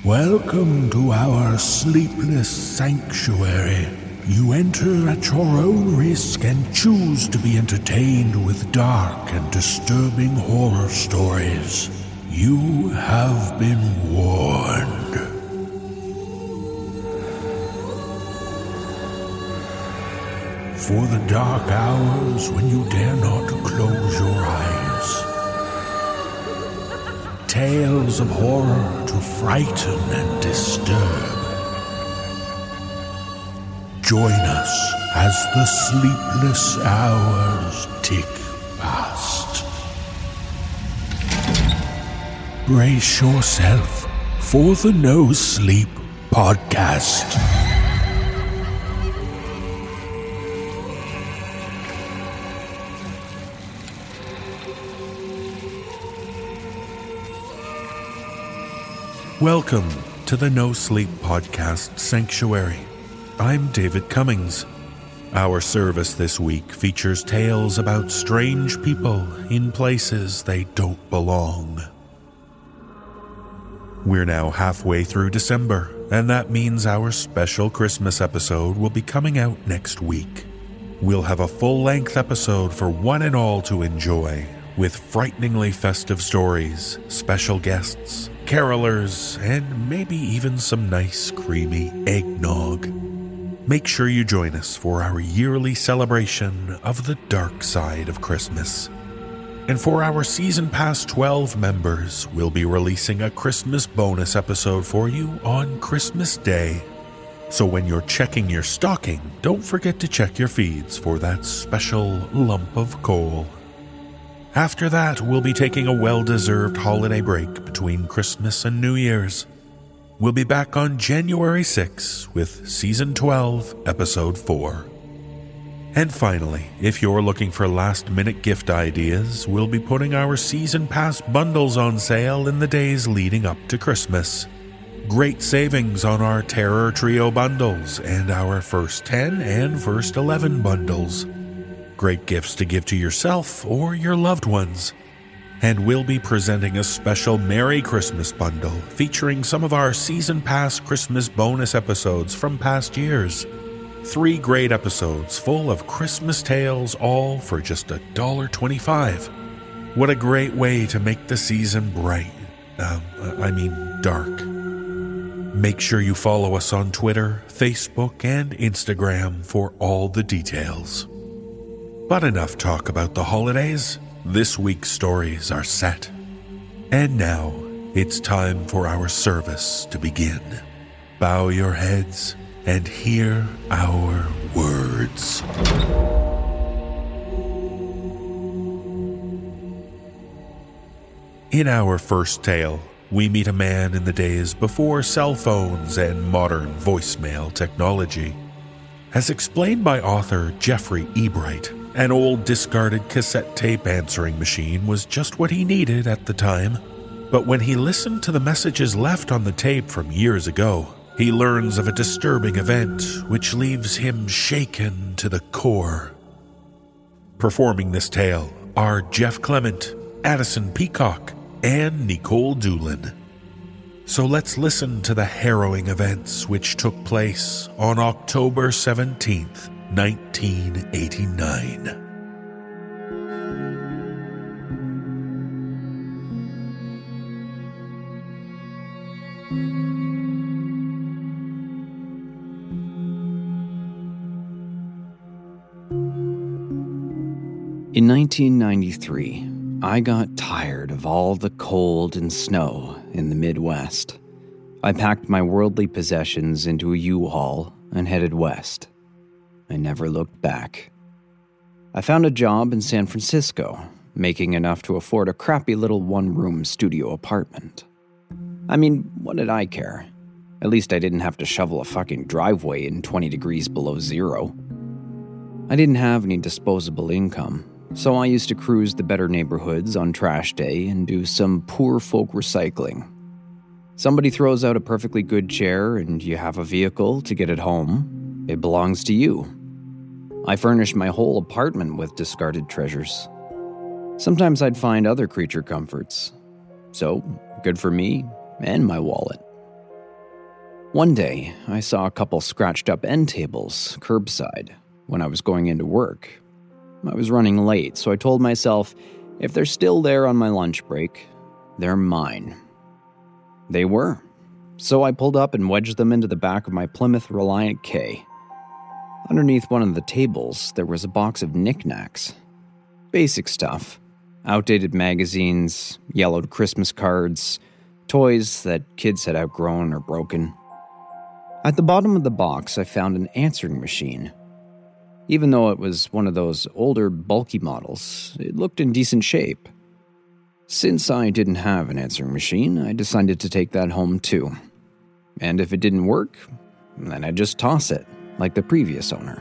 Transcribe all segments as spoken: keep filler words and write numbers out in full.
Welcome to our sleepless sanctuary. You enter at your own risk and choose to be entertained with dark and disturbing horror stories. You have been warned. For the dark hours when you dare not close your eyes. Tales of horror to frighten and disturb. Join us as the sleepless hours tick past. Brace yourself for the No Sleep Podcast. Welcome to the No Sleep Podcast Sanctuary. I'm David Cummings. Our service this week features tales about strange people in places they don't belong. We're now halfway through December, and that means our special Christmas episode will be coming out next week. We'll have a full-length episode for one and all to enjoy, with frighteningly festive stories, special guests, carolers, and maybe even some nice creamy eggnog. Make sure you join us for our yearly celebration of the dark side of Christmas. And for our Season Pass twelve members, we'll be releasing a Christmas bonus episode for you on Christmas Day. So when you're checking your stocking, don't forget to check your feeds for that special lump of coal. After that, we'll be taking a well-deserved holiday break between Christmas and New Year's. We'll be back on January sixth with Season twelve, Episode four. And finally, if you're looking for last-minute gift ideas, we'll be putting our Season Pass bundles on sale in the days leading up to Christmas. Great savings on our Terror Trio bundles and our First ten and First eleven bundles. Great gifts to give to yourself or your loved ones. And we'll be presenting a special Merry Christmas bundle featuring some of our Season Pass Christmas bonus episodes from past years. Three great episodes full of Christmas tales, all for just one dollar and twenty-five cents. What a great way to make the season bright. Um, I mean dark. Make sure you follow us on Twitter, Facebook, and Instagram for all the details. But enough talk about the holidays. This week's stories are set. And now, it's time for our service to begin. Bow your heads and hear our words. In our first tale, we meet a man in the days before cell phones and modern voicemail technology. As explained by author Jeffrey Ebright, an old discarded cassette tape answering machine was just what he needed at the time. But when he listened to the messages left on the tape from years ago, he learns of a disturbing event which leaves him shaken to the core. Performing this tale are Jeff Clement, Addison Peacock, and Nicole Doolin. So let's listen to the harrowing events which took place on October seventeenth, nineteen eighty-nine. In nineteen ninety-three, I got tired of all the cold and snow in the Midwest. I packed my worldly possessions into a U-Haul and headed west. I never looked back. I found a job in San Francisco, making enough to afford a crappy little one-room studio apartment. I mean, what did I care? At least I didn't have to shovel a fucking driveway in twenty degrees below zero. I didn't have any disposable income, so I used to cruise the better neighborhoods on trash day and do some poor folk recycling. Somebody throws out a perfectly good chair and you have a vehicle to get it home. It belongs to you. I furnished my whole apartment with discarded treasures. Sometimes I'd find other creature comforts. So, good for me and my wallet. One day, I saw a couple scratched up end tables curbside when I was going into work. I was running late, so I told myself, if they're still there on my lunch break, they're mine. They were. So I pulled up and wedged them into the back of my Plymouth Reliant K. Underneath one of the tables, there was a box of knickknacks. Basic stuff. Outdated magazines, yellowed Christmas cards, toys that kids had outgrown or broken. At the bottom of the box, I found an answering machine. Even though it was one of those older, bulky models, it looked in decent shape. Since I didn't have an answering machine, I decided to take that home too. And if it didn't work, then I'd just toss it, like the previous owner.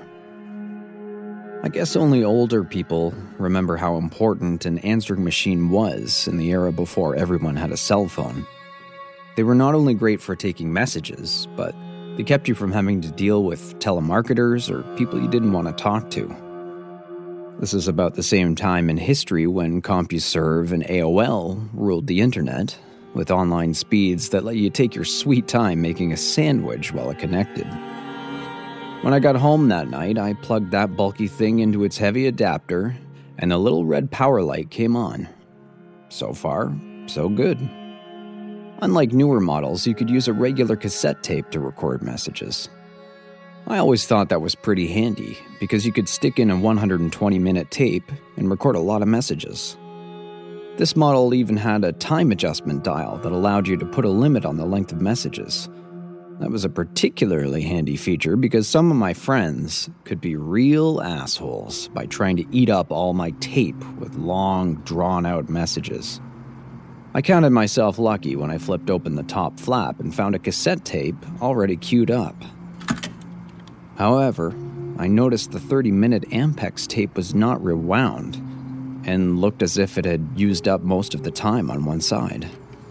I guess only older people remember how important an answering machine was in the era before everyone had a cell phone. They were not only great for taking messages, but they kept you from having to deal with telemarketers or people you didn't want to talk to. This is about the same time in history when CompuServe and A O L ruled the internet, with online speeds that let you take your sweet time making a sandwich while it connected. When I got home that night, I plugged that bulky thing into its heavy adapter, and the little red power light came on. So far, so good. Unlike newer models, you could use a regular cassette tape to record messages. I always thought that was pretty handy, because you could stick in a one hundred twenty minute tape and record a lot of messages. This model even had a time adjustment dial that allowed you to put a limit on the length of messages. That was a particularly handy feature because some of my friends could be real assholes by trying to eat up all my tape with long, drawn-out messages. I counted myself lucky when I flipped open the top flap and found a cassette tape already queued up. However, I noticed the thirty minute Ampex tape was not rewound and looked as if it had used up most of the time on one side.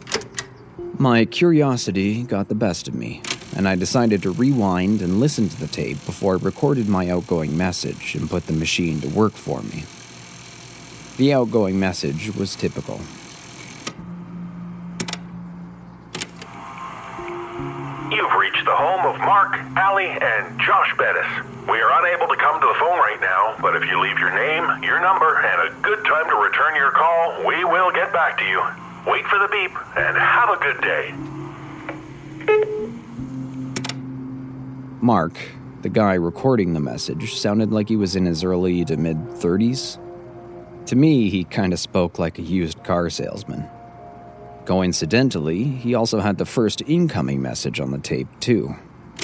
My curiosity got the best of me, and I decided to rewind and listen to the tape before I recorded my outgoing message and put the machine to work for me. The outgoing message was typical. You've reached the home of Mark, Allie, and Josh Bettis. We are unable to come to the phone right now, but if you leave your name, your number, and a good time to return your call, we will get back to you. Wait for the beep, and have a good day. Mark, the guy recording the message, sounded like he was in his early to mid-thirties. To me, he kind of spoke like a used car salesman. Coincidentally, he also had the first incoming message on the tape, too.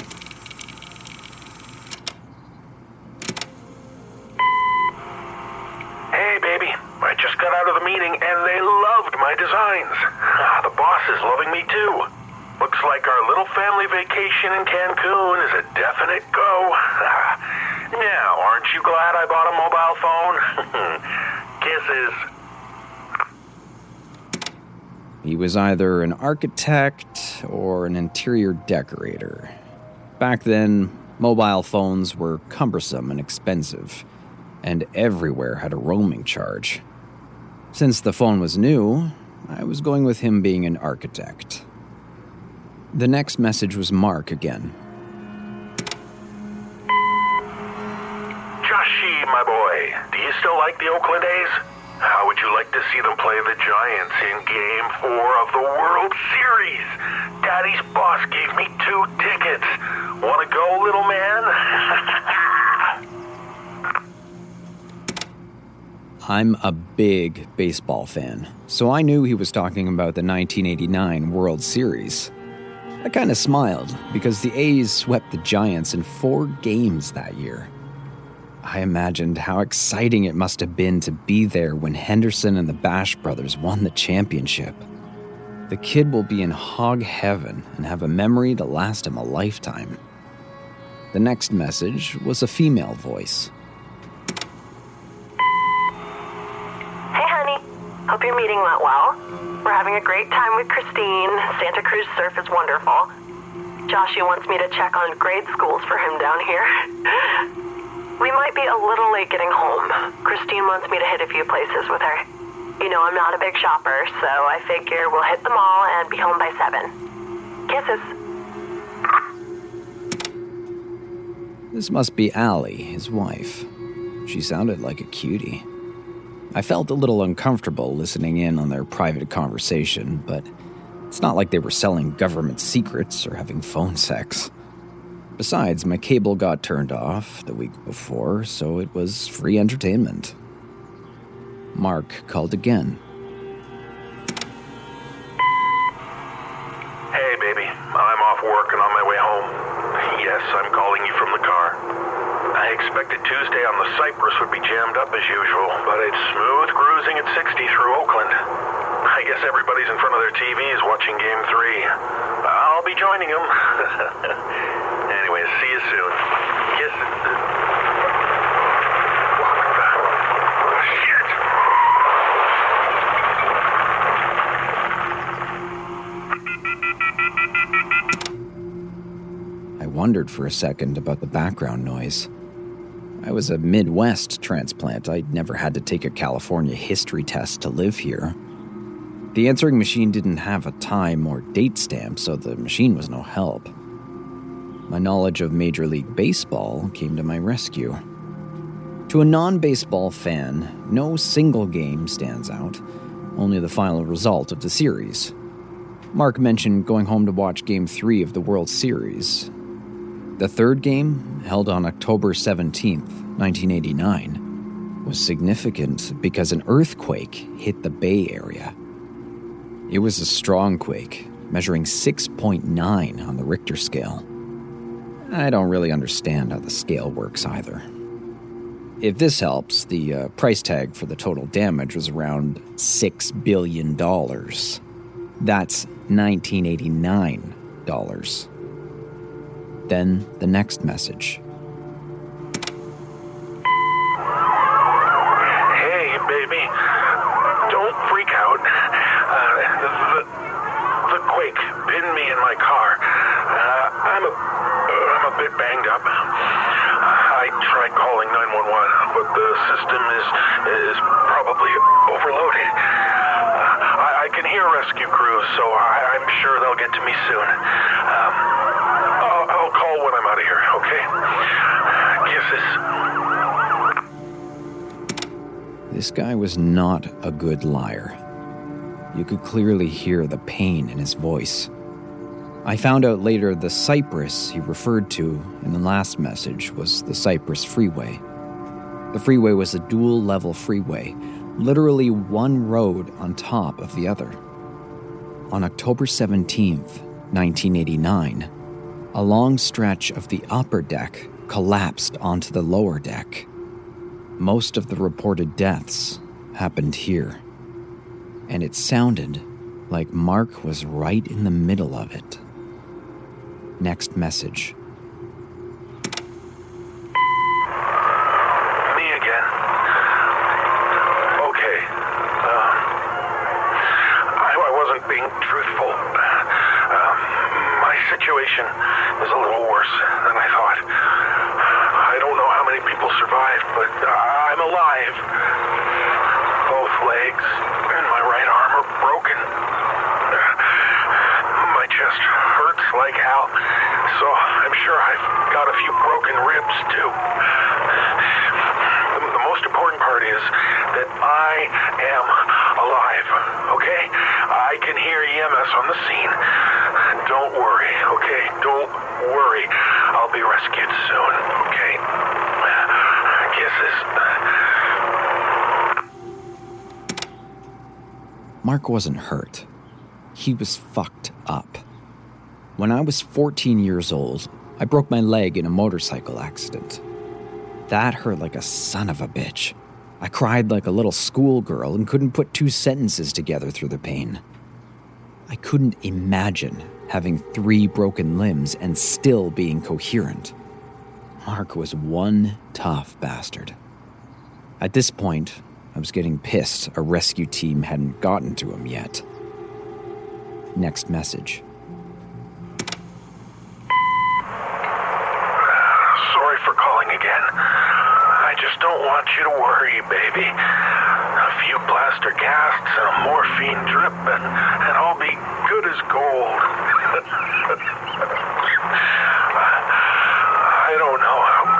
Hey, baby. I just got out of the meeting, and they loved my designs. Ah, the boss is loving me, too. Looks like our little family vacation in Cancun is a definite go. Now, aren't you glad I bought a mobile phone? Kisses. He was either an architect or an interior decorator. Back then, mobile phones were cumbersome and expensive, and everywhere had a roaming charge. Since the phone was new, I was going with him being an architect. The next message was Mark again. Joshie, my boy, do you still like the Oakland A's? How would you like to see them play the Giants in Game four of the World Series? Daddy's boss gave me two tickets. Want to go, little man? I'm a big baseball fan, so I knew he was talking about the nineteen eighty-nine World Series. I kind of smiled because the A's swept the Giants in four games that year. I imagined how exciting it must have been to be there when Henderson and the Bash brothers won the championship. The kid will be in hog heaven and have a memory to last him a lifetime. The next message was a female voice. Hey, honey. Hope your meeting went well. We're having a great time with Christine. Santa Cruz surf is wonderful. Joshie wants me to check on grade schools for him down here. We might be a little late getting home. Christine wants me to hit a few places with her. You know I'm not a big shopper, so I figure we'll hit the mall and be home by seven. Kisses. This must be Allie, his wife. She sounded like a cutie. I felt a little uncomfortable listening in on their private conversation, but it's not like they were selling government secrets or having phone sex. Besides, my cable got turned off the week before, so it was free entertainment. Mark called again. Hey, baby. I'm off work and on my way home. Yes, I'm calling you from the car. I expected Tuesday on the Cypress would be jammed up as usual, but it's smooth cruising at sixty through Oakland. I guess everybody's in front of their T Vs watching Game three. I'll be joining them. Anyways, see you soon. Kisses. Oh, shit. I wondered for a second about the background noise. I was a Midwest transplant. I'd never had to take a California history test to live here. The answering machine didn't have a time or date stamp, so the machine was no help. My knowledge of Major League Baseball came to my rescue. To a non-baseball fan, no single game stands out, only the final result of the series. Mark mentioned going home to watch Game three of the World Series. The third game, held on October seventeenth, nineteen eighty-nine, was significant because an earthquake hit the Bay Area. It was a strong quake, measuring six point nine on the Richter scale. I don't really understand how the scale works either. If this helps, the uh, price tag for the total damage was around six billion dollars. That's nineteen eighty-nine dollars. Then the next message. Hey, baby. Don't freak out. Uh, the, the quake pinned me in my car. Uh, I'm a, I'm a bit banged up. I tried calling nine one one, but the system is is probably overloaded. Uh, I, I can hear rescue crews, so I, I'm sure they'll get to me soon. Um, I'll, I'll call when I'm out of here, okay? Kisses. This guy was not a good liar. You could clearly hear the pain in his voice. I found out later the Cypress he referred to in the last message was the Cypress Freeway. The freeway was a dual-level freeway, literally one road on top of the other. On October seventeenth, nineteen eighty-nine, a long stretch of the upper deck collapsed onto the lower deck. Most of the reported deaths happened here, and it sounded like Mark was right in the middle of it. Next message. Me again. Okay. Uh, I, I wasn't being truthful. Uh, my situation is a little worse than I thought. I don't know how many people survived, but uh, I'm alive. Both legs and my right arm are broken. My chest hurts like hell, so I'm sure I've got a few broken ribs too. The, the most important part is that I am alive, okay? I can hear E M S on the scene. Don't worry, okay? Don't worry. I'll be rescued soon, okay? Kisses. Mark wasn't hurt. He was fucked up. When I was fourteen years old, I broke my leg in a motorcycle accident. That hurt like a son of a bitch. I cried like a little schoolgirl and couldn't put two sentences together through the pain. I couldn't imagine having three broken limbs and still being coherent. Mark was one tough bastard. At this point, I was getting pissed a rescue team hadn't gotten to him yet. Next message. Sorry for calling again. I just don't want you to worry, baby. A few plaster casts and a morphine drip, and, and I'll be good as gold. I don't know how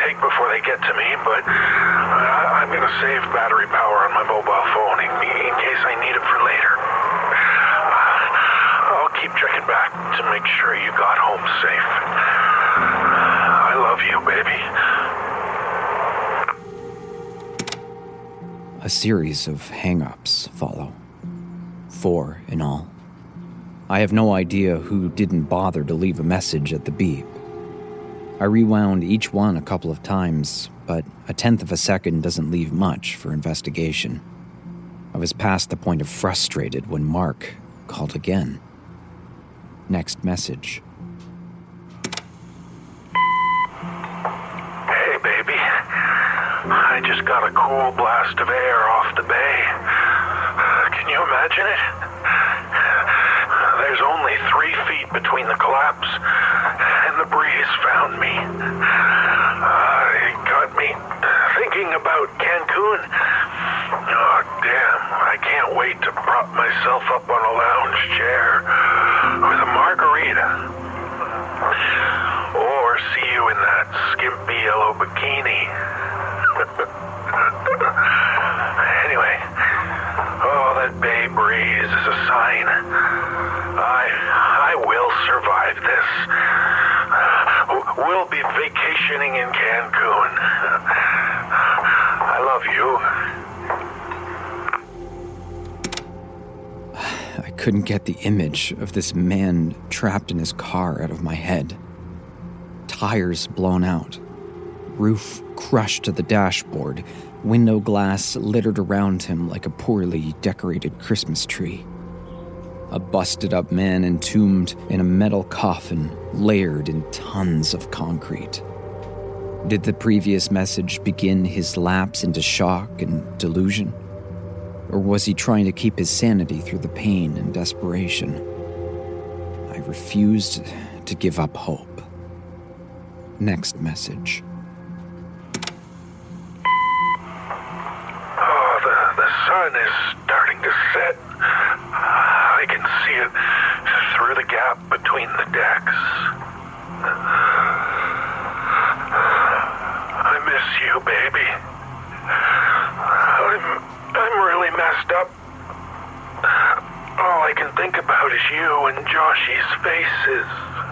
break before they get to me, but I- I'm gonna save battery power on my mobile phone in, in case I need it for later. Uh, I'll keep checking back to make sure you got home safe. I love you, baby. A series of hang-ups follow. Four in all. I have no idea who didn't bother to leave a message at the beep. I rewound each one a couple of times, but a tenth of a second doesn't leave much for investigation. I was past the point of frustrated when Mark called again. Next message. Hey, baby. I just got a cool blast of air off the bay. Can you imagine it? There's only three feet between the collapse, and the breeze found me. Uh, it got me thinking about Cancun. Oh, damn, I can't wait to prop myself up on a lounge chair with a margarita. Or see you in that skimpy yellow bikini. Anyway, oh, that bay breeze is a sign. I, I will survive this. We'll be vacationing in Cancun. I love you. I couldn't get the image of this man trapped in his car out of my head. Tires blown out. Roof crushed to the dashboard. Window glass littered around him like a poorly decorated Christmas tree. A busted-up man entombed in a metal coffin layered in tons of concrete. Did the previous message begin his lapse into shock and delusion? Or was he trying to keep his sanity through the pain and desperation? I refused to give up hope. Next message. Oh, the, the sun is starting to set. I can see it through the gap between the decks. I miss you, baby. I'm, I'm really messed up. All I can think about is you and Joshy's faces.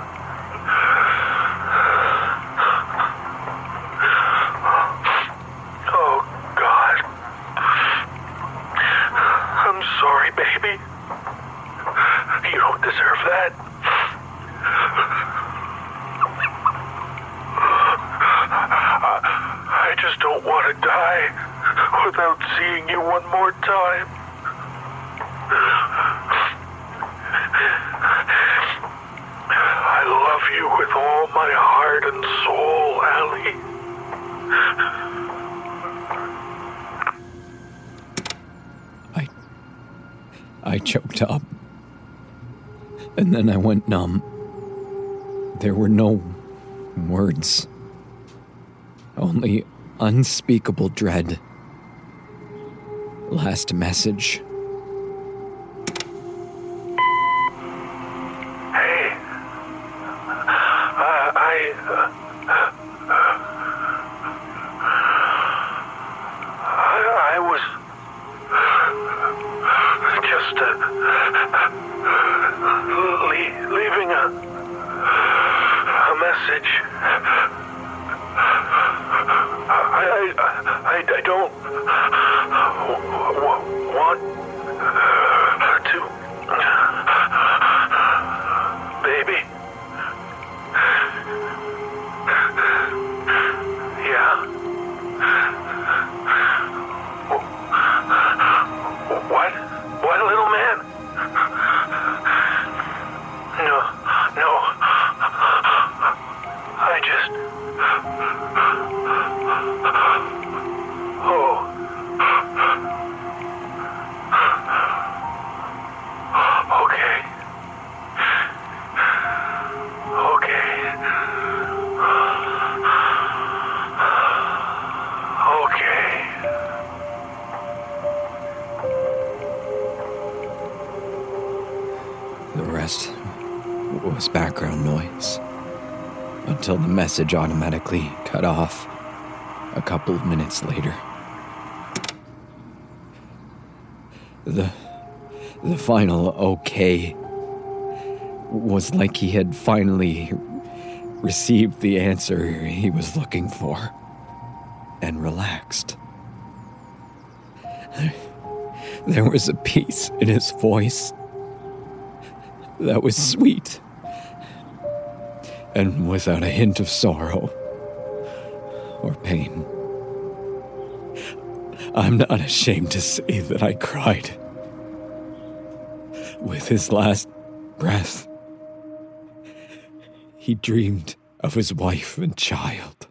Oh, God. I'm sorry, baby. You don't deserve that. I, I just don't want to die without seeing you one more time. I love you with all my heart and soul, I... Allie. I choked up. And then I went numb. There were no words. Only unspeakable dread. Last message. Hey. Uh, I... Uh, I... I was... just, uh... Le- leaving a... a message. I, I, I, I don't w- w- want to, baby. Yeah. What? What, little man? No, no. I just... Oh. Okay. Okay. Okay. The rest was background noise until the message automatically cut off. a couple of minutes later. The, the final okay was like he had finally received the answer he was looking for and relaxed. There was a peace in his voice that was sweet and without a hint of sorrow or pain. I'm not ashamed to say that I cried. With his last breath, he dreamed of his wife and child.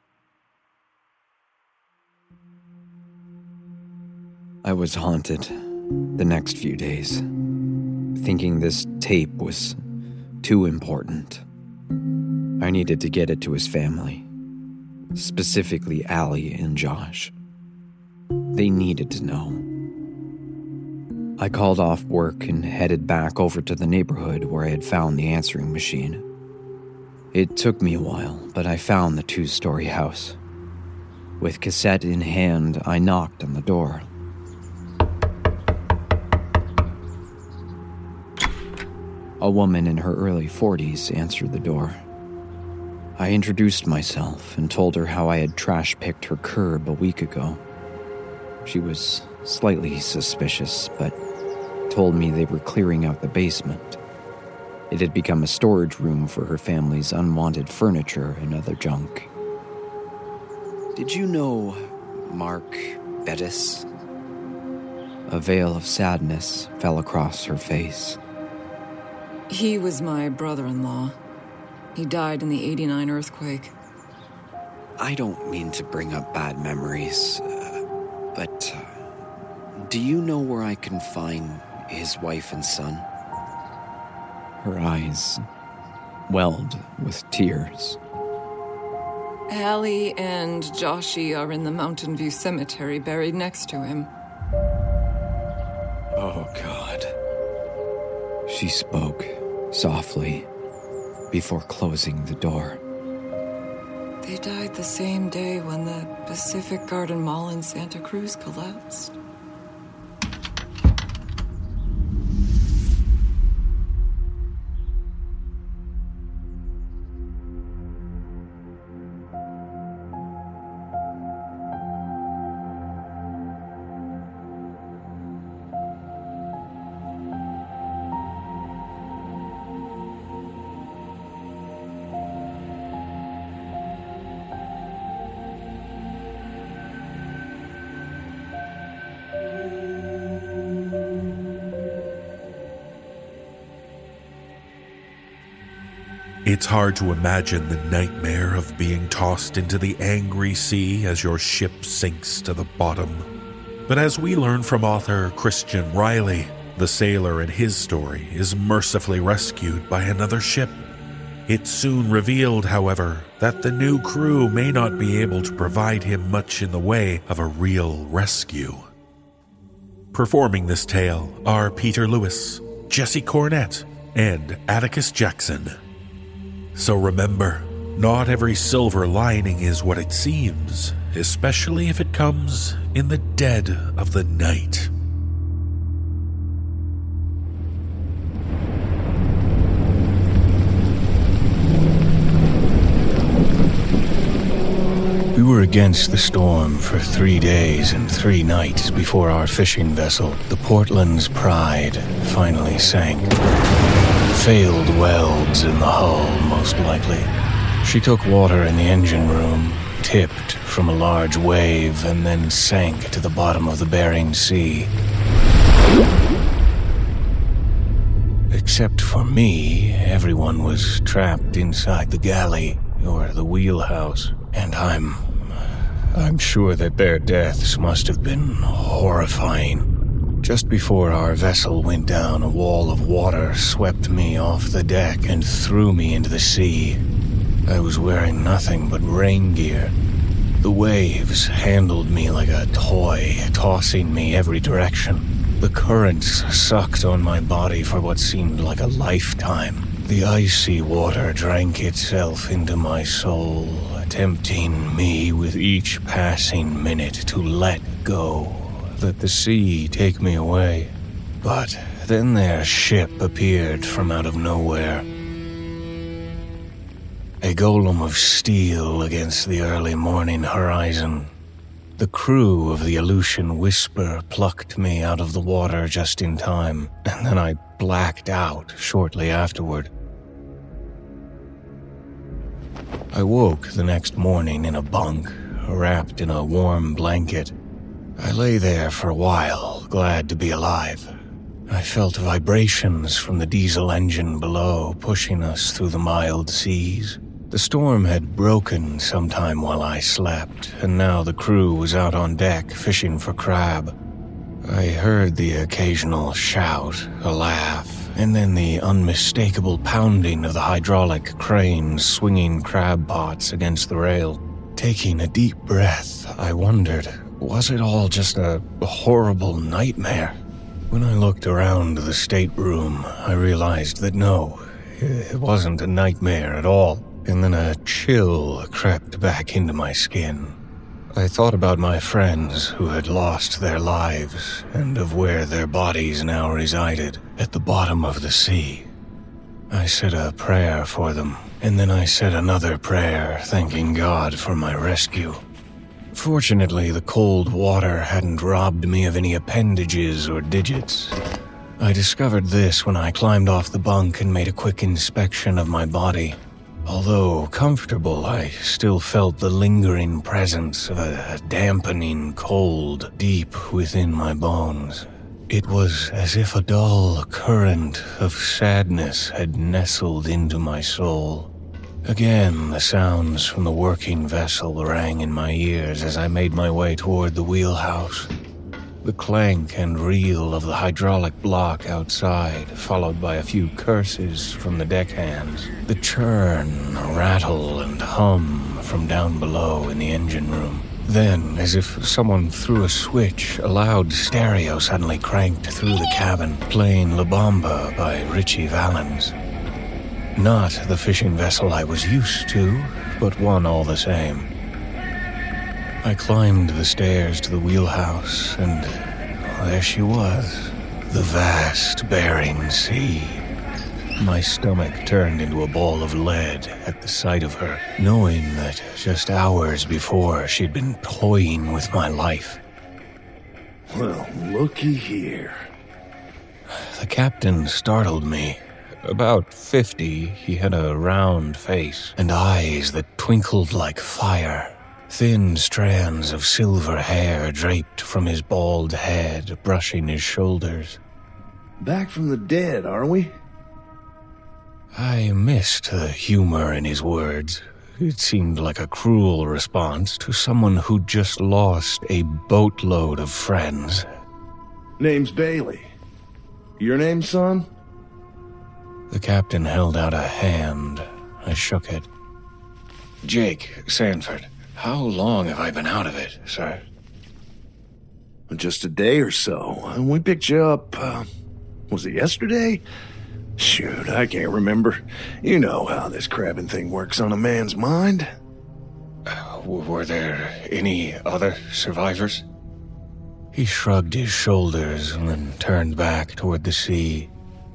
I was haunted the next few days, thinking this tape was too important. I needed to get it to his family, specifically Allie and Josh. They needed to know. I called off work and headed back over to the neighborhood where I had found the answering machine. It took me a while, but I found the two-story house. With cassette in hand, I knocked on the door. A woman in her early forties answered the door. I introduced myself and told her how I had trash-picked her curb a week ago. She was slightly suspicious, but told me they were clearing out the basement. It had become a storage room for her family's unwanted furniture and other junk. Did you know Mark Bettis? A veil of sadness fell across her face. He was my brother-in-law. He died in the eighty-nine earthquake. I don't mean to bring up bad memories, uh, but uh, do you know where I can find his wife and son? Her eyes welled with tears. Allie and Joshy are in the Mountain View Cemetery, buried next to him. Oh, God. She spoke softly before closing the door. They died the same day when the Pacific Garden Mall in Santa Cruz collapsed. It's hard to imagine the nightmare of being tossed into the angry sea as your ship sinks to the bottom. But as we learn from author Christian Riley, the sailor in his story is mercifully rescued by another ship. It's soon revealed, however, that the new crew may not be able to provide him much in the way of a real rescue. Performing this tale are Peter Lewis, Jesse Cornett, and Atticus Jackson. So remember, not every silver lining is what it seems, especially if it comes in the dead of the night. We were against the storm for three days and three nights before our fishing vessel, the Portland's Pride, finally sank. Failed welds in the hull, most likely. She took water in the engine room, tipped from a large wave, and then sank to the bottom of the Bering Sea. Except for me, everyone was trapped inside the galley, or the wheelhouse, and I'm... I'm sure that their deaths must have been horrifying. Just before our vessel went down, a wall of water swept me off the deck and threw me into the sea. I was wearing nothing but rain gear. The waves handled me like a toy, tossing me every direction. The currents sucked on my body for what seemed like a lifetime. The icy water drank itself into my soul, tempting me with each passing minute to let go, let the sea take me away. But then their ship appeared from out of nowhere. A golem of steel against the early morning horizon. The crew of the Aleutian Whisper plucked me out of the water just in time, and then I blacked out shortly afterward. I woke the next morning in a bunk, wrapped in a warm blanket. I lay there for a while, glad to be alive. I felt vibrations from the diesel engine below, pushing us through the mild seas. The storm had broken sometime while I slept, and now the crew was out on deck fishing for crab. I heard the occasional shout, a laugh, and then the unmistakable pounding of the hydraulic cranes swinging crab pots against the rail. Taking a deep breath, I wondered, was it all just a horrible nightmare? When I looked around the stateroom, I realized that no, it wasn't a nightmare at all. And then a chill crept back into my skin. I thought about my friends who had lost their lives and of where their bodies now resided, at the bottom of the sea. I said a prayer for them, and then I said another prayer thanking God for my rescue. Fortunately, the cold water hadn't robbed me of any appendages or digits. I discovered this when I climbed off the bunk and made a quick inspection of my body. Although comfortable, I still felt the lingering presence of a dampening cold deep within my bones. It was as if a dull current of sadness had nestled into my soul. Again, the sounds from the working vessel rang in my ears as I made my way toward the wheelhouse. The clank and reel of the hydraulic block outside, followed by a few curses from the deckhands. The churn, rattle, and hum from down below in the engine room. Then, as if someone threw a switch, a loud stereo suddenly cranked through the cabin, playing La Bamba by Richie Valens. Not the fishing vessel I was used to, but one all the same. I climbed the stairs to the wheelhouse, and there she was, the vast Bering Sea. My stomach turned into a ball of lead at the sight of her, knowing that just hours before she'd been toying with my life. Well, looky here. The captain startled me. About fifty, he had a round face and eyes that twinkled like fire. Thin strands of silver hair draped from his bald head, brushing his shoulders. Back from the dead, are we? I missed the humor in his words. It seemed like a cruel response to someone who'd just lost a boatload of friends. Name's Bailey. Your name, son? The captain held out a hand. I shook it. Jake Sanford. How long have I been out of it, sir? Just a day or so. And we picked you up, uh, was it yesterday? Shoot, I can't remember. You know how this crabbing thing works on a man's mind. Uh, were there any other survivors? He shrugged his shoulders and then turned back toward the sea.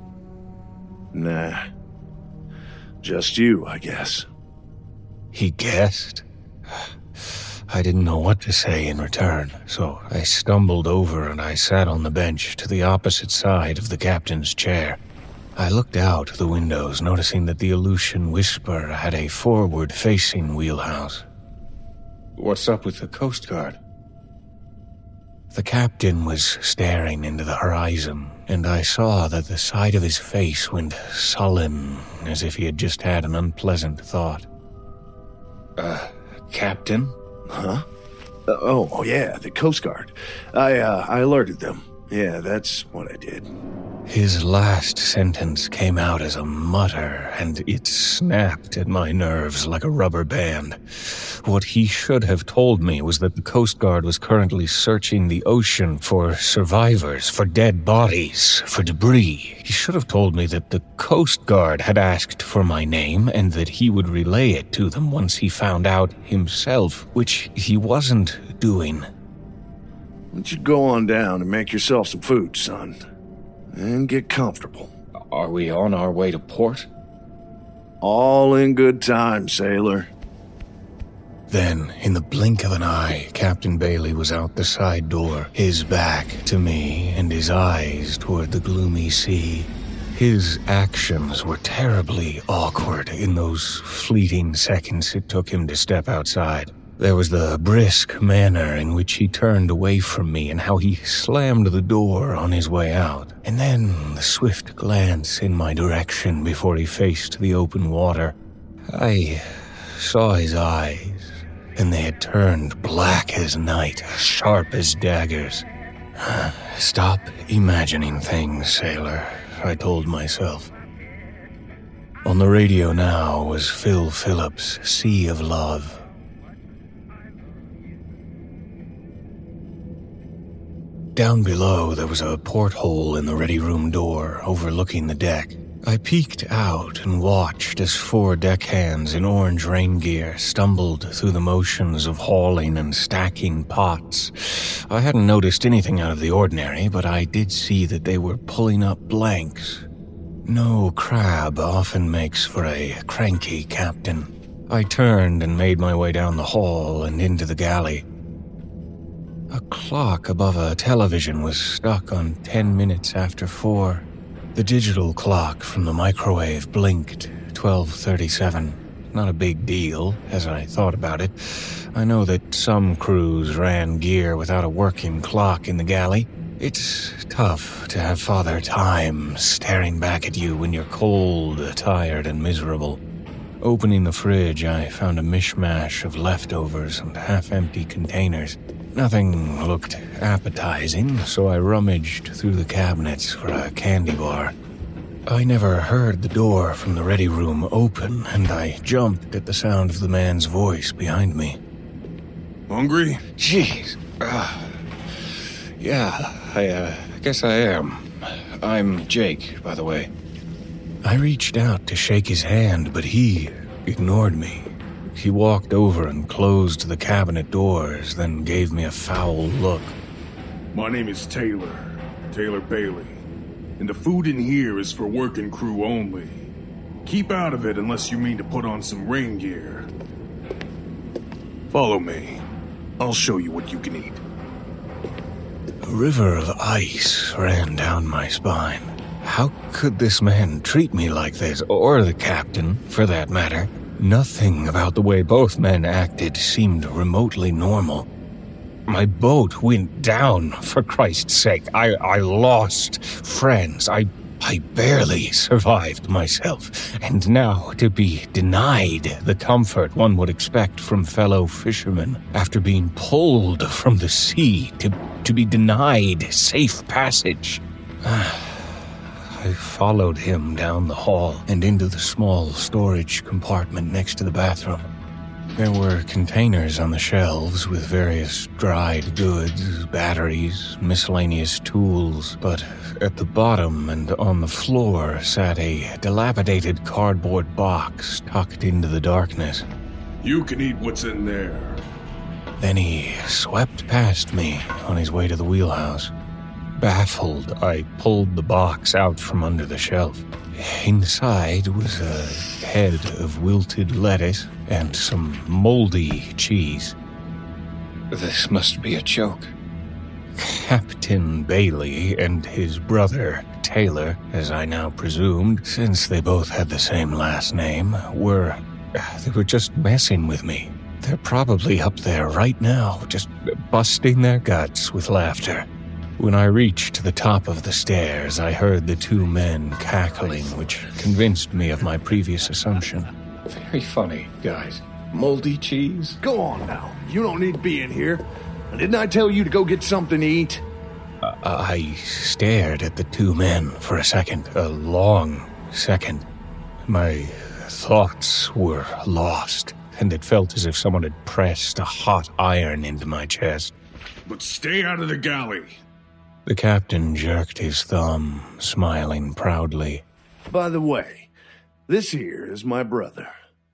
Nah. Just you, I guess. He guessed? I didn't know what to say in return, so I stumbled over and I sat on the bench to the opposite side of the captain's chair. I looked out the windows, noticing that the Aleutian Whisper had a forward-facing wheelhouse. What's up with the Coast Guard? The captain was staring into the horizon, and I saw that the side of his face went sullen, as if he had just had an unpleasant thought. Uh, Captain? Huh? Uh, oh, oh, yeah, the Coast Guard. I, uh, I alerted them. Yeah, that's what I did. His last sentence came out as a mutter, and it snapped at my nerves like a rubber band. What he should have told me was that the Coast Guard was currently searching the ocean for survivors, for dead bodies, for debris. He should have told me that the Coast Guard had asked for my name and that he would relay it to them once he found out himself, which he wasn't doing. Why don't you go on down and make yourself some food, son? And get comfortable. Are we on our way to port? All in good time, sailor. Then, in the blink of an eye, Captain Bailey was out the side door, his back to me and his eyes toward the gloomy sea. His actions were terribly awkward in those fleeting seconds it took him to step outside. There was the brisk manner in which he turned away from me and how he slammed the door on his way out. And then the swift glance in my direction before he faced the open water. I saw his eyes, and they had turned black as night, sharp as daggers. Stop imagining things, sailor, I told myself. On the radio now was Phil Phillips' Sea of Love. Down below, there was a porthole in the ready room door overlooking the deck. I peeked out and watched as four deckhands in orange rain gear stumbled through the motions of hauling and stacking pots. I hadn't noticed anything out of the ordinary, but I did see that they were pulling up blanks. No crab often makes for a cranky captain. I turned and made my way down the hall and into the galley. A clock above a television was stuck on ten minutes after four. The digital clock from the microwave blinked, twelve thirty-seven. Not a big deal, as I thought about it. I know that some crews ran gear without a working clock in the galley. It's tough to have Father Time staring back at you when you're cold, tired, and miserable. Opening the fridge, I found a mishmash of leftovers and half-empty containers. Nothing looked appetizing, so I rummaged through the cabinets for a candy bar. I never heard the door from the ready room open, and I jumped at the sound of the man's voice behind me. Hungry? Jeez. Uh, yeah, I uh, guess I am. I'm Jake, by the way. I reached out to shake his hand, but he ignored me. He walked over and closed the cabinet doors, then gave me a foul look. My name is Taylor, Taylor Bailey, and the food in here is for working crew only. Keep out of it unless you mean to put on some rain gear. Follow me. I'll show you what you can eat. A river of ice ran down my spine. How could this man treat me like this, or the captain, for that matter? Nothing about the way both men acted seemed remotely normal. My boat went down, for Christ's sake. I, I lost friends. I, I barely survived myself. And now to be denied the comfort one would expect from fellow fishermen after being pulled from the sea, to, to be denied safe passage. I followed him down the hall and into the small storage compartment next to the bathroom. There were containers on the shelves with various dried goods, batteries, miscellaneous tools, but at the bottom and on the floor sat a dilapidated cardboard box tucked into the darkness. You can eat what's in there. Then he swept past me on his way to the wheelhouse. Baffled, I pulled the box out from under the shelf. Inside was a head of wilted lettuce and some moldy cheese. This must be a joke. Captain Bailey and his brother, Taylor, as I now presumed, since they both had the same last name, were... they were just messing with me. They're probably up there right now, just busting their guts with laughter. When I reached the top of the stairs, I heard the two men cackling, which convinced me of my previous assumption. Very funny, guys. Moldy cheese? Go on now. You don't need to be in here. Didn't I tell you to go get something to eat? I stared at the two men for a second, a long second. My thoughts were lost, and it felt as if someone had pressed a hot iron into my chest. But stay out of the galley. The captain jerked his thumb, smiling proudly. By the way, this here is my brother.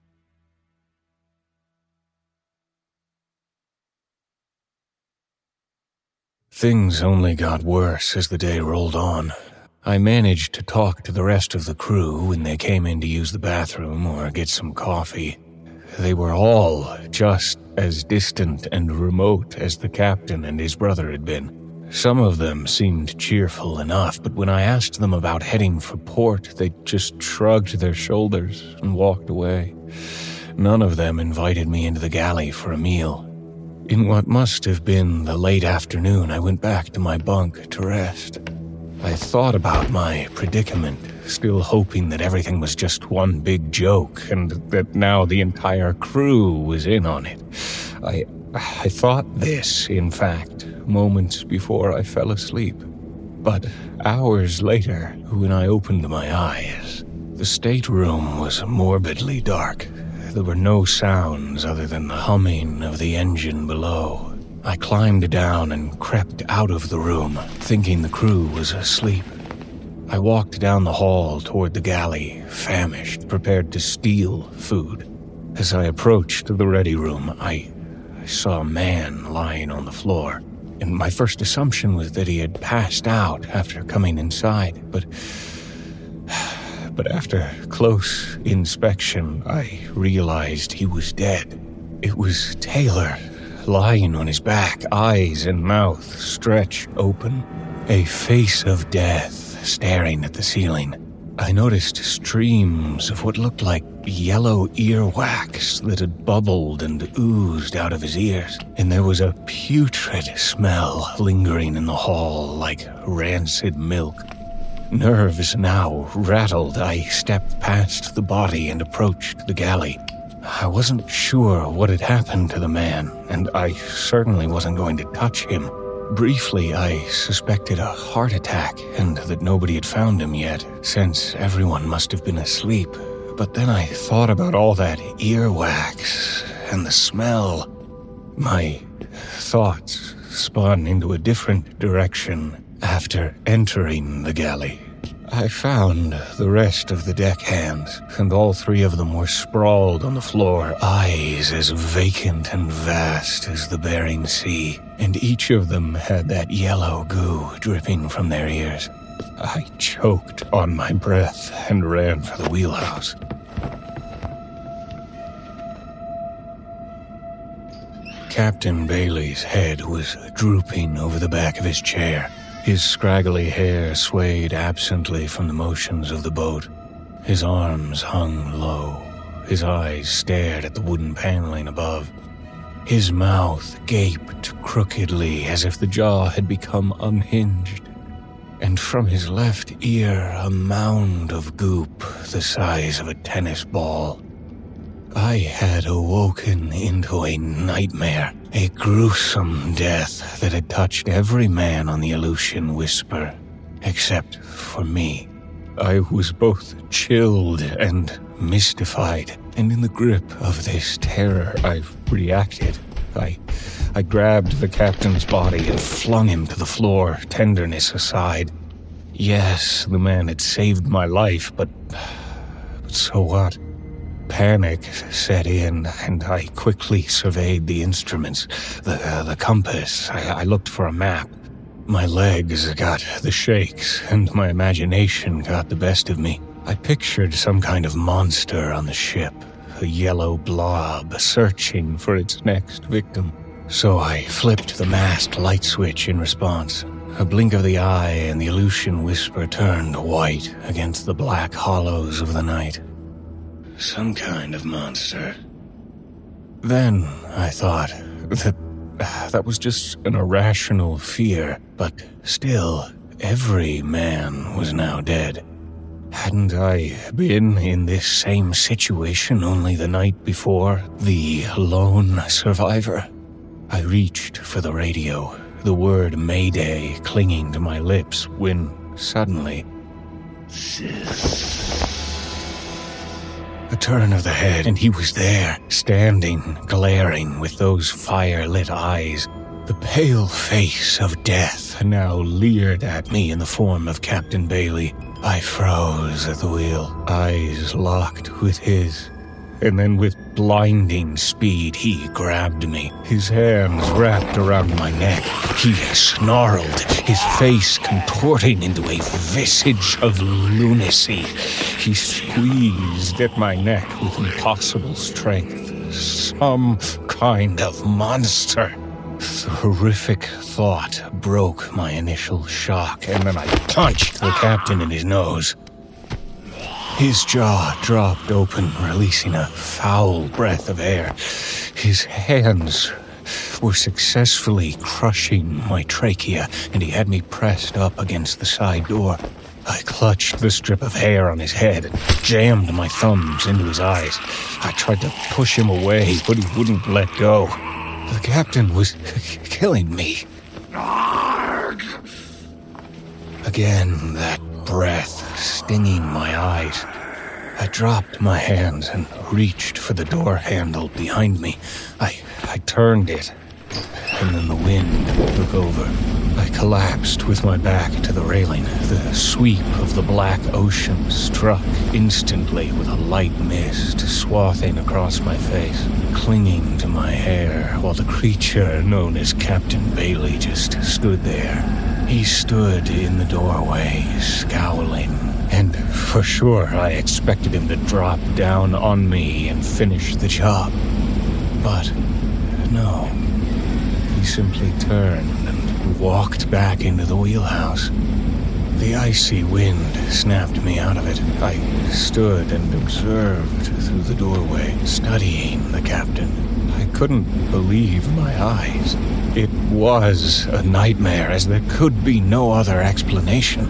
Things only got worse as the day rolled on. I managed to talk to the rest of the crew when they came in to use the bathroom or get some coffee. They were all just as distant and remote as the captain and his brother had been. Some of them seemed cheerful enough, but when I asked them about heading for port, they just shrugged their shoulders and walked away. None of them invited me into the galley for a meal. In what must have been the late afternoon, I went back to my bunk to rest. I thought about my predicament, still hoping that everything was just one big joke and that now the entire crew was in on it. I, I thought this, in fact, moments before I fell asleep. But hours later, when I opened my eyes, the stateroom was morbidly dark. There were no sounds other than the humming of the engine below. I climbed down and crept out of the room, thinking the crew was asleep. I walked down the hall toward the galley, famished, prepared to steal food. As I approached the ready room, I, I saw a man lying on the floor, and my first assumption was that he had passed out after coming inside, but... But after close inspection, I realized he was dead. It was Taylor, lying on his back, eyes and mouth stretched open, a face of death staring at the ceiling. I noticed streams of what looked like yellow earwax that had bubbled and oozed out of his ears, and there was a putrid smell lingering in the hall like rancid milk. Nerves now rattled, I stepped past the body and approached the galley. I wasn't sure what had happened to the man, and I certainly wasn't going to touch him. Briefly, I suspected a heart attack and that nobody had found him yet, since everyone must have been asleep. But then I thought about all that earwax and the smell. My thoughts spun into a different direction after entering the galley. I found the rest of the deckhands, and all three of them were sprawled on the floor, eyes as vacant and vast as the Bering Sea, and each of them had that yellow goo dripping from their ears. I choked on my breath and ran for the wheelhouse. Captain Bailey's head was drooping over the back of his chair. His scraggly hair swayed absently from the motions of the boat. His arms hung low. His eyes stared at the wooden paneling above. His mouth gaped crookedly as if the jaw had become unhinged. And from his left ear, a mound of goop the size of a tennis ball. I had awoken into a nightmare, a gruesome death that had touched every man on the Aleutian Whisper, except for me. I was both chilled and mystified, and in the grip of this terror, I reacted. I, I grabbed the captain's body and flung him to the floor, tenderness aside. Yes, the man had saved my life, but, but so what? Panic set in, and I quickly surveyed the instruments, the, uh, the compass. I, I looked for a map. My legs got the shakes, and my imagination got the best of me. I pictured some kind of monster on the ship, a yellow blob searching for its next victim. So I flipped the mast light switch in response. A blink of the eye, and the Aleutian Whisper turned white against the black hollows of the night. Some kind of monster. Then I thought that that was just an irrational fear, but still, every man was now dead. Hadn't I been in this same situation only the night before, the lone survivor? I reached for the radio. the word Mayday clinging to my lips when suddenly a turn of the head, and he was there, standing, glaring with those fire-lit eyes. The pale face of death now leered at me in the form of Captain Bailey. I froze at the wheel, eyes locked with his. And then with blinding speed, he grabbed me, his hands wrapped around my neck. He snarled, his face contorting into a visage of lunacy. He squeezed at my neck with impossible strength. Some kind of monster. The horrific thought broke my initial shock, and then I punched the captain in his nose. His jaw dropped open, releasing a foul breath of air. His hands were successfully crushing my trachea, and he had me pressed up against the side door. I clutched the strip of hair on his head and jammed my thumbs into his eyes. I tried to push him away, but he wouldn't let go. The captain was killing me. Again, that breath stinging my eyes. I dropped my hands and reached for the door handle behind me. I, I turned it, and then the wind took over. I collapsed with my back to the railing. The sweep of the black ocean struck instantly with a light mist swathing across my face, clinging to my hair, while the creature known as Captain Bailey just stood there. He stood in the doorway, scowling, and for sure I expected him to drop down on me and finish the job. But no, he simply turned and walked back into the wheelhouse. The icy wind snapped me out of it. I stood and observed through the doorway, studying the captain. I couldn't believe my eyes. It was a nightmare, as there could be no other explanation.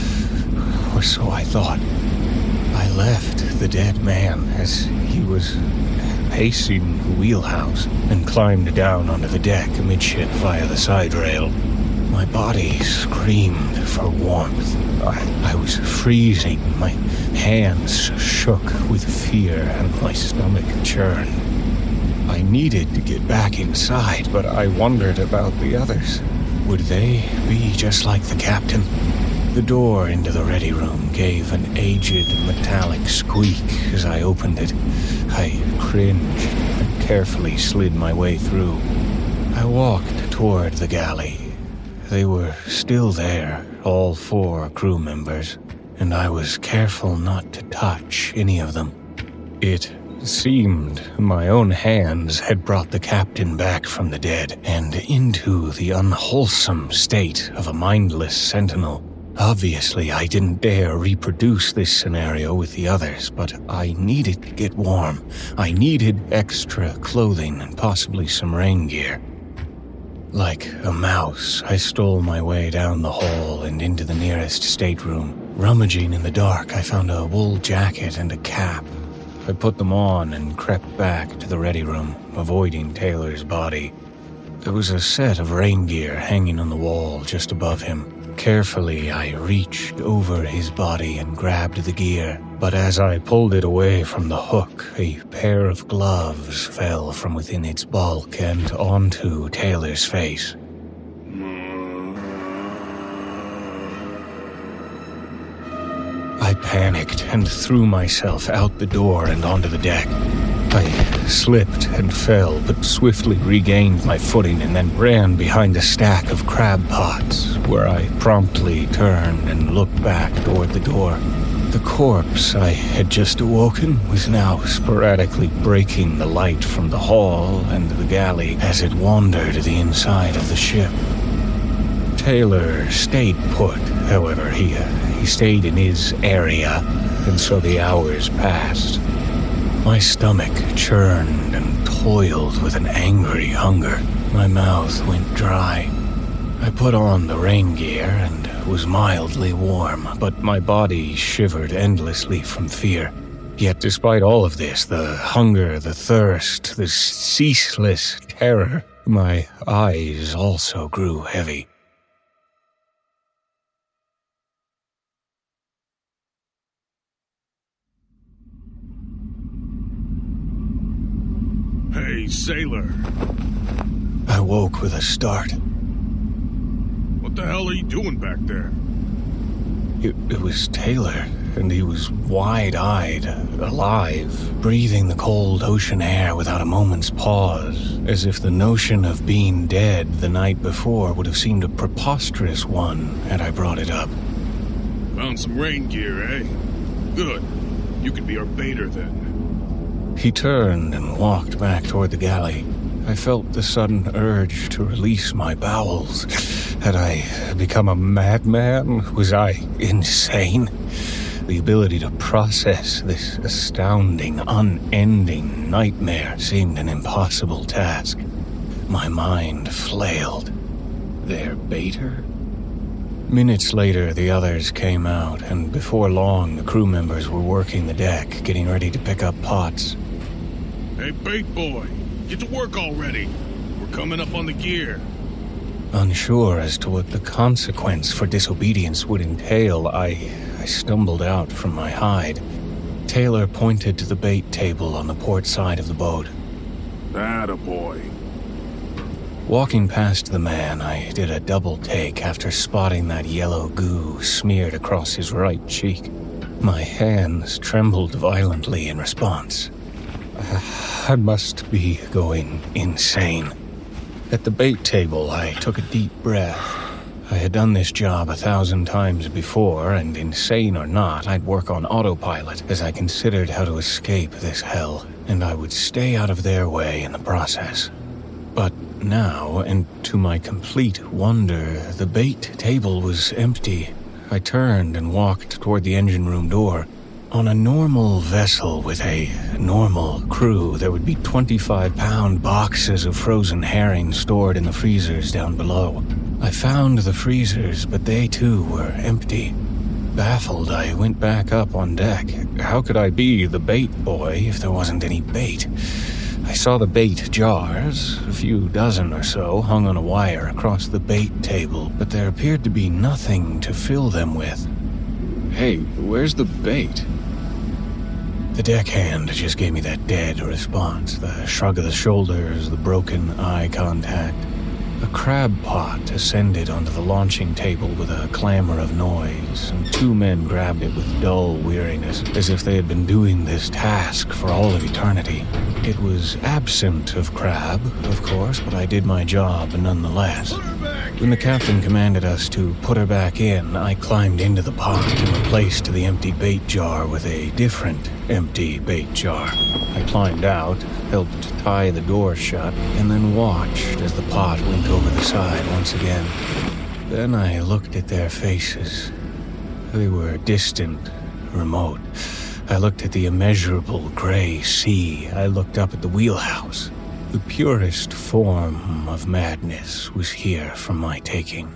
Or so I thought. I left the dead man as he was pacing the wheelhouse and climbed down onto the deck amidship via the side rail. My body screamed for warmth. I, I was freezing. My hands shook with fear and my stomach churned. I needed to get back inside, but I wondered about the others. Would they be just like the captain? The door into the ready room gave an aged metallic squeak as I opened it. I cringed and carefully slid my way through. I walked toward the galley. They were still there, all four crew members, and I was careful not to touch any of them. It seemed my own hands had brought the captain back from the dead and into the unwholesome state of a mindless sentinel. Obviously, I didn't dare reproduce this scenario with the others, but I needed to get warm. I needed extra clothing and possibly some rain gear. Like a mouse, I stole my way down the hall and into the nearest stateroom. Rummaging in the dark, I found a wool jacket and a cap. I put them on and crept back to the ready room, avoiding Taylor's body. There was a set of rain gear hanging on the wall just above him. Carefully, I reached over his body and grabbed the gear, but as I pulled it away from the hook, a pair of gloves fell from within its bulk and onto Taylor's face. I panicked and threw myself out the door and onto the deck. I slipped and fell, but swiftly regained my footing and then ran behind a stack of crab pots, where I promptly turned and looked back toward the door. The corpse I had just awoken was now sporadically breaking the light from the hall and the galley as it wandered the inside of the ship. Taylor stayed put, however. He, uh, he stayed in his area, and so the hours passed. My stomach churned and toiled with an angry hunger. My mouth went dry. I put on the rain gear and was mildly warm, but my body shivered endlessly from fear. Yet despite all of this, the hunger, the thirst, the ceaseless terror, My eyes also grew heavy. Hey, sailor. I woke with a start. What the hell are you doing back there? It, it was Taylor, and he was wide-eyed, alive, breathing the cold ocean air without a moment's pause, as if the notion of being dead the night before would have seemed a preposterous one had I brought it up. Found some rain gear, eh? Good. You could be our baiter then. He turned and walked back toward the galley. I felt the sudden urge to release my bowels. Had I become a madman? Was I insane? The ability to process this astounding, unending nightmare seemed an impossible task. My mind flailed. Their baiter? Minutes later, the others came out, and before long, the crew members were working the deck, getting ready to pick up pots. Hey, bait boy, get to work already. We're coming up on the gear. Unsure as to what the consequence for disobedience would entail, I, I stumbled out from my hide. Taylor pointed to the bait table on the port side of the boat. Atta boy. Walking past the man, I did a double take after spotting that yellow goo smeared across his right cheek. My hands trembled violently in response. I must be going insane. At the bait table, I took a deep breath. I had done this job a thousand times before, and insane or not, I'd work on autopilot as I considered how to escape this hell, and I would stay out of their way in the process. But now, and to my complete wonder, the bait table was empty. I turned and walked toward the engine room door. On a normal vessel with a normal crew, there would be twenty-five pound boxes of frozen herring stored in the freezers down below. I found the freezers, but they too were empty. Baffled, I went back up on deck. How could I be the bait boy if there wasn't any bait? I saw the bait jars, a few dozen or so, hung on a wire across the bait table, but there appeared to be nothing to fill them with. Hey, where's the bait? The deckhand just gave me that dead response, the shrug of the shoulders, the broken eye contact. A crab pot ascended onto the launching table with a clamor of noise, and two men grabbed it with dull weariness, as if they had been doing this task for all of eternity. It was absent of crab, of course, but I did my job nonetheless. When the captain commanded us to put her back in, I climbed into the pot and replaced the empty bait jar with a different empty bait jar. I climbed out, helped tie the door shut, and then watched as the pot went over the side once again. Then I looked at their faces. They were distant, remote. I looked at the immeasurable gray sea. I looked up at the wheelhouse. The purest form of madness was here for my taking.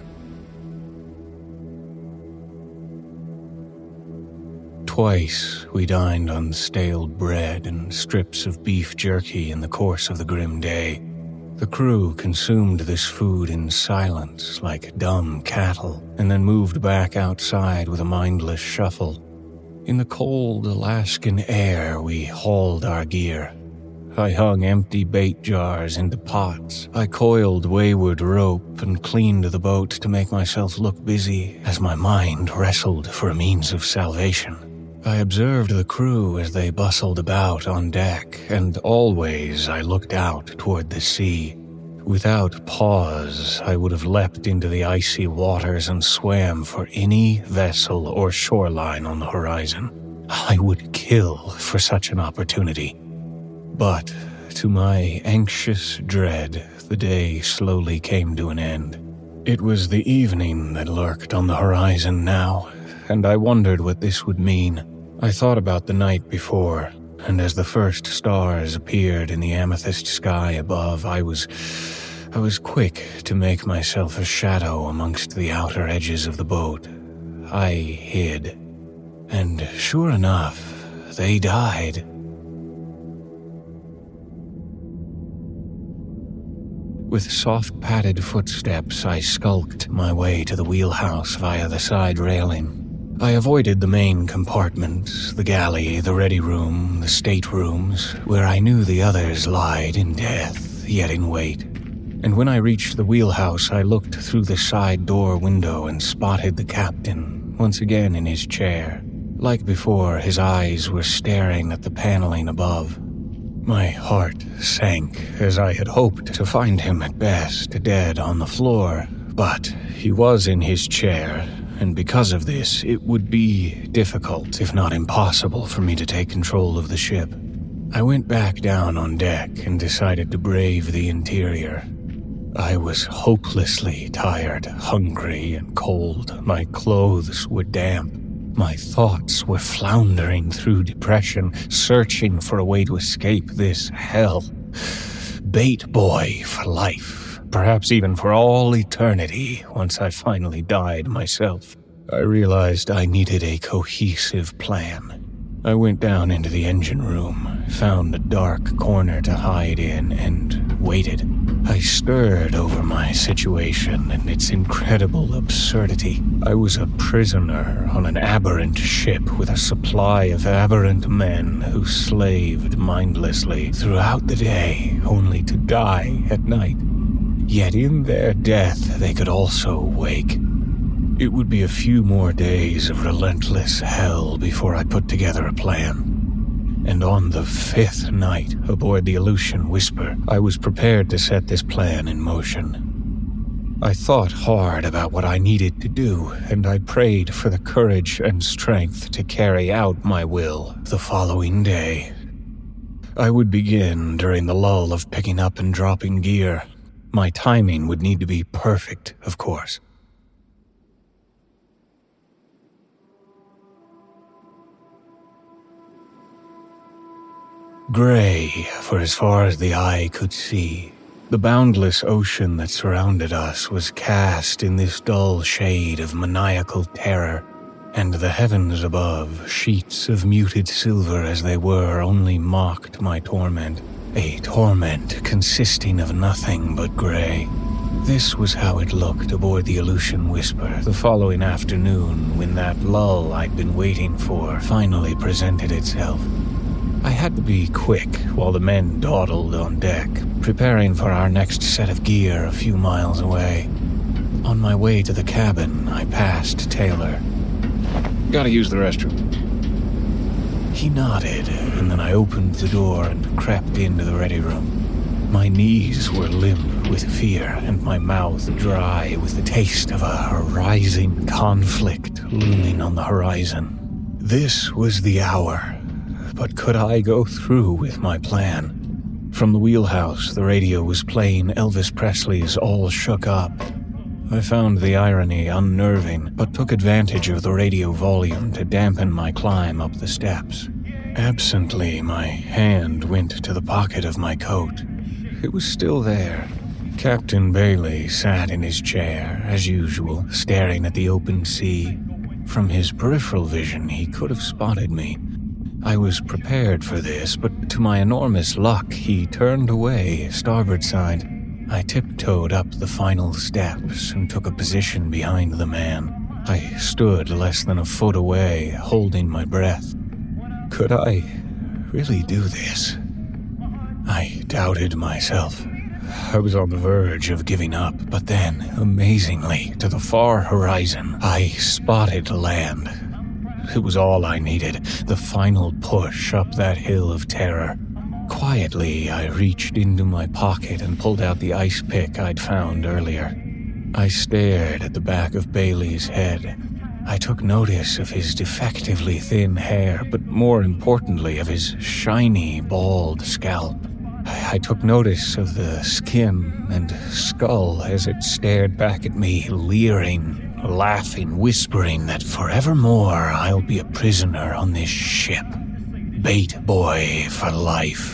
Twice we dined on stale bread and strips of beef jerky in the course of the grim day. The crew consumed this food in silence like dumb cattle, and then moved back outside with a mindless shuffle. In the cold Alaskan air, we hauled our gear. I hung empty bait jars into pots. I coiled wayward rope and cleaned the boat to make myself look busy as my mind wrestled for a means of salvation. I observed the crew as they bustled about on deck, and always I looked out toward the sea. Without pause, I would have leapt into the icy waters and swam for any vessel or shoreline on the horizon. I would kill for such an opportunity. But, to my anxious dread, the day slowly came to an end. It was the evening that lurked on the horizon now, and I wondered what this would mean. I thought about the night before, and as the first stars appeared in the amethyst sky above, I was... I was quick to make myself a shadow amongst the outer edges of the boat. I hid. And sure enough, they died. With soft padded footsteps, I skulked my way to the wheelhouse via the side railing. I avoided the main compartments, the galley, the ready room, the staterooms, where I knew the others lied in death, yet in wait. And when I reached the wheelhouse, I looked through the side door window and spotted the captain, once again in his chair. Like before, his eyes were staring at the paneling above. My heart sank as I had hoped to find him at best dead on the floor, but he was in his chair, and because of this, it would be difficult, if not impossible, for me to take control of the ship. I went back down on deck and decided to brave the interior. I was hopelessly tired, hungry, and cold. My clothes were damp. My thoughts were floundering through depression, searching for a way to escape this hell. Bait boy for life, perhaps even for all eternity, once I finally died myself. I realized I needed a cohesive plan. I went down into the engine room, found a dark corner to hide in, and waited. I stirred over my situation and its incredible absurdity. I was a prisoner on an aberrant ship with a supply of aberrant men who slaved mindlessly throughout the day, only to die at night. Yet in their death, they could also wake. It would be a few more days of relentless hell before I put together a plan. And on the fifth night aboard the Aleutian Whisper, I was prepared to set this plan in motion. I thought hard about what I needed to do, and I prayed for the courage and strength to carry out my will the following day. I would begin during the lull of picking up and dropping gear. My timing would need to be perfect, of course. Gray, for as far as the eye could see. The boundless ocean that surrounded us was cast in this dull shade of maniacal terror, and the heavens above, sheets of muted silver as they were, only mocked my torment. A torment consisting of nothing but gray. This was how it looked aboard the Aleutian Whisper the following afternoon when that lull I'd been waiting for finally presented itself. I had to be quick while the men dawdled on deck, preparing for our next set of gear a few miles away. On my way to the cabin, I passed Taylor. Gotta use the restroom. He nodded, and then I opened the door and crept into the ready room. My knees were limp with fear, and my mouth dry with the taste of a rising conflict looming on the horizon. This was the hour. But could I go through with my plan? From the wheelhouse, the radio was playing Elvis Presley's All Shook Up. I found the irony unnerving, but took advantage of the radio volume to dampen my climb up the steps. Absently, my hand went to the pocket of my coat. It was still there. Captain Bailey sat in his chair, as usual, staring at the open sea. From his peripheral vision, he could have spotted me. I was prepared for this, but to my enormous luck, he turned away, starboard side. I tiptoed up the final steps and took a position behind the man. I stood less than a foot away, holding my breath. Could I really do this? I doubted myself. I was on the verge of giving up, but then, amazingly, to the far horizon, I spotted land. It was all I needed, the final push up that hill of terror. Quietly, I reached into my pocket and pulled out the ice pick I'd found earlier. I stared at the back of Bailey's head. I took notice of his defectively thin hair, but more importantly of his shiny, bald scalp. I took notice of the skin and skull as it stared back at me, leering, laughing, whispering that forevermore I'll be a prisoner on this ship. Bait boy for life.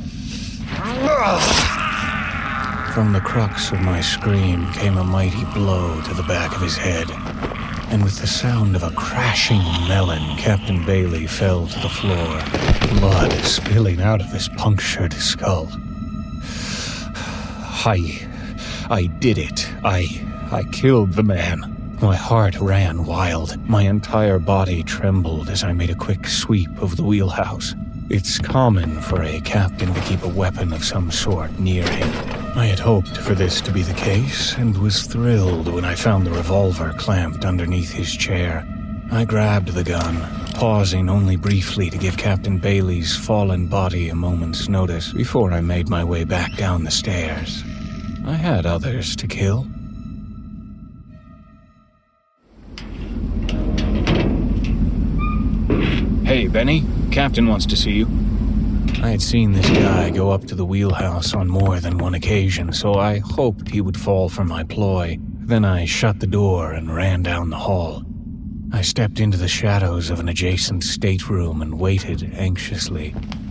From the crux of my scream came a mighty blow to the back of his head, and with the sound of a crashing melon, Captain Bailey fell to the floor, blood spilling out of his punctured skull. I I did it. I... I killed the man. My heart ran wild. My entire body trembled as I made a quick sweep of the wheelhouse. It's common for a captain to keep a weapon of some sort near him. I had hoped for this to be the case, and was thrilled when I found the revolver clamped underneath his chair. I grabbed the gun, pausing only briefly to give Captain Bailey's fallen body a moment's notice before I made my way back down the stairs. I had others to kill. Hey, Benny. Captain wants to see you. I had seen this guy go up to the wheelhouse on more than one occasion, so I hoped he would fall for my ploy. Then I shut the door and ran down the hall. I stepped into the shadows of an adjacent stateroom and waited anxiously.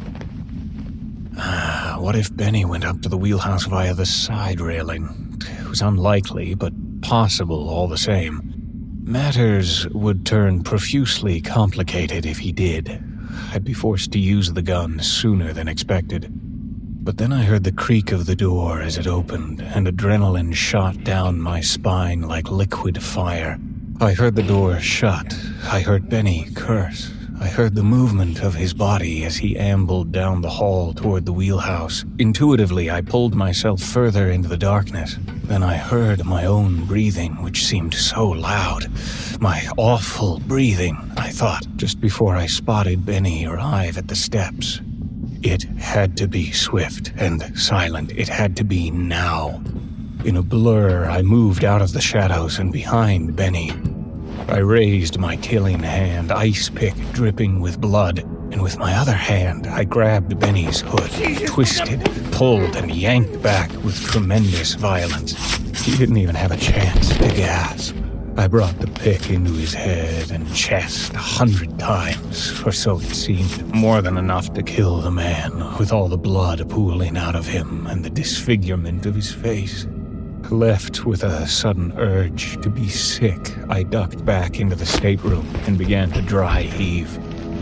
Ah, what if Benny went up to the wheelhouse via the side railing? It was unlikely, but possible all the same. Matters would turn profusely complicated if he did. I'd be forced to use the gun sooner than expected. But then I heard the creak of the door as it opened, and adrenaline shot down my spine like liquid fire. I heard the door shut. I heard Benny curse. I heard the movement of his body as he ambled down the hall toward the wheelhouse. Intuitively, I pulled myself further into the darkness. Then I heard my own breathing, which seemed so loud. My awful breathing, I thought, just before I spotted Benny arrive at the steps. It had to be swift and silent. It had to be now. In a blur, I moved out of the shadows and behind Benny. I raised my killing hand, ice pick dripping with blood, and with my other hand, I grabbed Benny's hood, twisted, pulled, and yanked back with tremendous violence. He didn't even have a chance to gasp. I brought the pick into his head and chest a hundred times, or so it seemed, more than enough to kill the man, with all the blood pooling out of him and the disfigurement of his face. Left with a sudden urge to be sick, I ducked back into the stateroom and began to dry heave.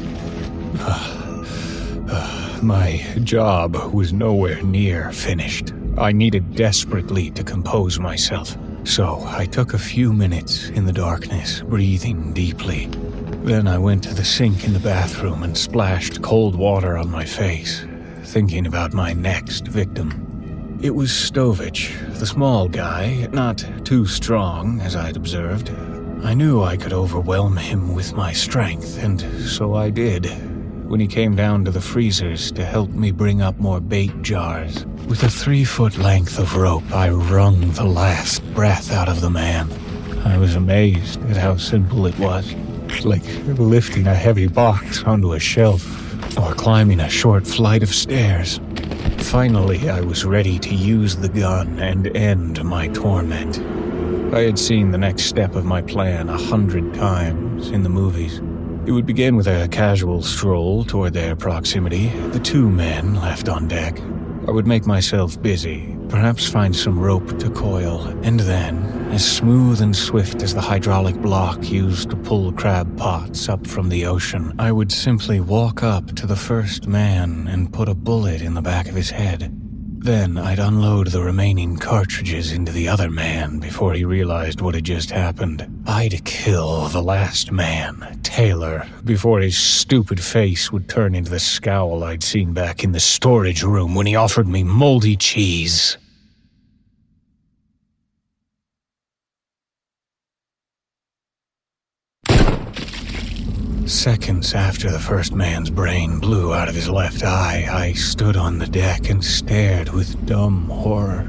Uh, uh, my job was nowhere near finished. I needed desperately to compose myself, so I took a few minutes in the darkness, breathing deeply. Then I went to the sink in the bathroom and splashed cold water on my face, thinking about my next victim. It was Stovich, the small guy, not too strong, as I'd observed. I knew I could overwhelm him with my strength, and so I did. When he came down to the freezers to help me bring up more bait jars, with a three-foot length of rope, I wrung the last breath out of the man. I was amazed at how simple it was. Like lifting a heavy box onto a shelf, or climbing a short flight of stairs. Finally, I was ready to use the gun and end my torment. I had seen the next step of my plan a hundred times in the movies. It would begin with a casual stroll toward their proximity, the two men left on deck. I would make myself busy, perhaps find some rope to coil, and then, as smooth and swift as the hydraulic block used to pull crab pots up from the ocean, I would simply walk up to the first man and put a bullet in the back of his head. Then I'd unload the remaining cartridges into the other man before he realized what had just happened. I'd kill the last man, Taylor, before his stupid face would turn into the scowl I'd seen back in the storage room when he offered me moldy cheese. Seconds after the first man's brain blew out of his left eye, I stood on the deck and stared with dumb horror.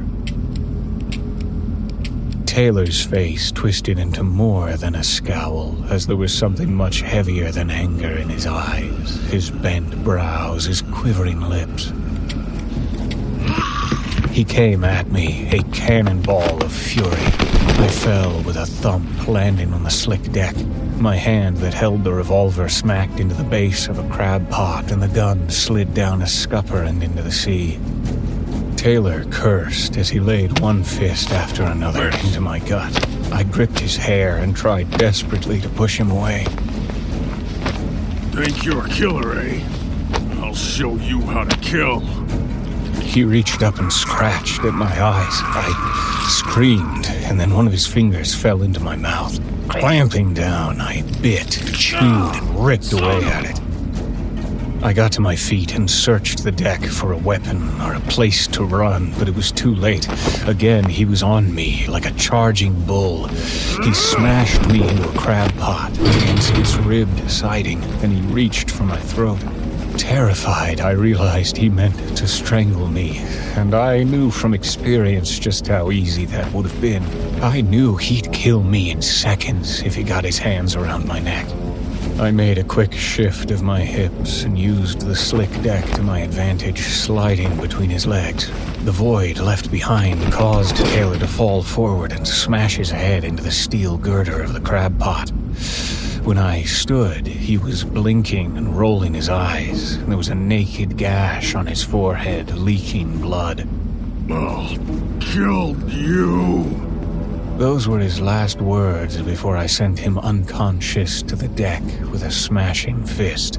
Taylor's face twisted into more than a scowl, as there was something much heavier than anger in his eyes, his bent brows, his quivering lips. He came at me, a cannonball of fury. I fell with a thump, landing on the slick deck. My hand that held the revolver smacked into the base of a crab pot, and the gun slid down a scupper and into the sea. Taylor cursed as he laid one fist after another into my gut. I gripped his hair and tried desperately to push him away. Think you're a killer, eh? I'll show you how to kill. he reached up and scratched at my eyes. I screamed, and then one of his fingers fell into my mouth. Clamping down, I bit, chewed, and ripped away at it. I got to my feet and searched the deck for a weapon or a place to run, but it was too late. Again, he was on me like a charging bull. He smashed me into a crab pot against its ribbed siding, then he reached for my throat. Terrified, I realized he meant to strangle me, and I knew from experience just how easy that would have been. I knew he'd kill me in seconds if he got his hands around my neck. I made a quick shift of my hips and used the slick deck to my advantage, sliding between his legs. The void left behind caused Taylor to fall forward and smash his head into the steel girder of the crab pot. When I stood, he was blinking and rolling his eyes, and there was a naked gash on his forehead, leaking blood. I'll kill you. Those were his last words before I sent him unconscious to the deck with a smashing fist.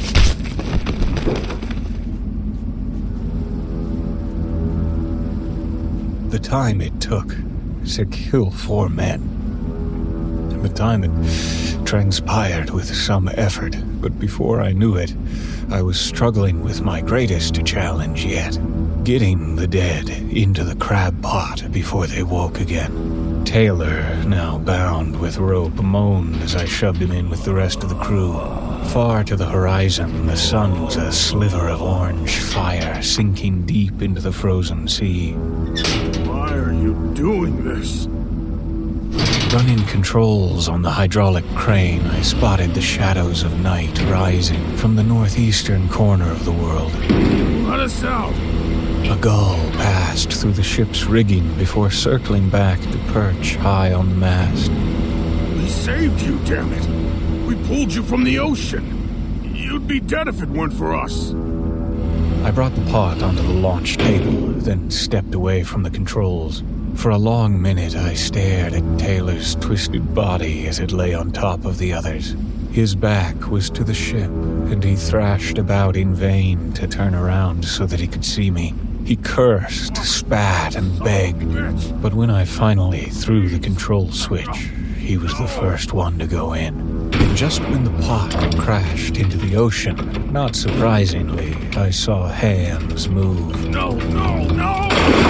The time it took to kill four men. The time it transpired with some effort, but before I knew it, I was struggling with my greatest challenge yet. Getting the dead into the crab pot before they woke again. Taylor, now bound with rope, moaned as I shoved him in with the rest of the crew. Far to the horizon, the sun was a sliver of orange fire sinking deep into the frozen sea. Why are you doing this? Running controls on the hydraulic crane, I spotted the shadows of night rising from the northeastern corner of the world. Let us out! A gull passed through the ship's rigging before circling back to perch high on the mast. We saved you, damn it! We pulled you from the ocean! You'd be dead if it weren't for us! I brought the pot onto the launch table, then stepped away from the controls. For a long minute, I stared at Taylor's twisted body as it lay on top of the others. His back was to the ship, and he thrashed about in vain to turn around so that he could see me. He cursed, spat, and begged, but when I finally threw the control switch, he was the first one to go in. Just when the pot crashed into the ocean, not surprisingly, I saw hands move. No, no, no!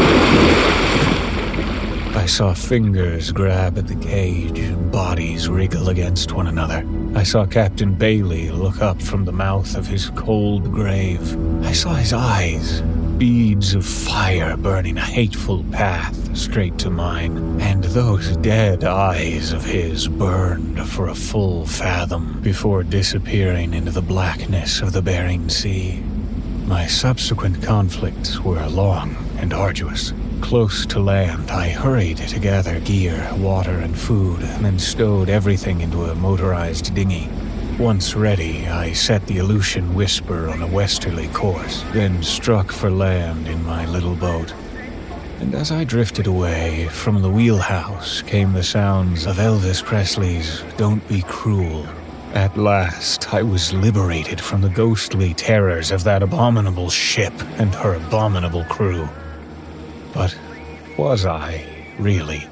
I saw fingers grab at the cage and bodies wriggle against one another. I saw Captain Bailey look up from the mouth of his cold grave. I saw his eyes, beads of fire burning a hateful path straight to mine, and those dead eyes of his burned for a full fathom before disappearing into the blackness of the Bering Sea. My subsequent conflicts were long and arduous. Close to land, I hurried to gather gear, water, and food, and then stowed everything into a motorized dinghy. Once ready, I set the Aleutian Whisper on a westerly course, then struck for land in my little boat. And as I drifted away, from the wheelhouse came the sounds of Elvis Presley's "Don't Be Cruel." At last, I was liberated from the ghostly terrors of that abominable ship and her abominable crew. But was I, really?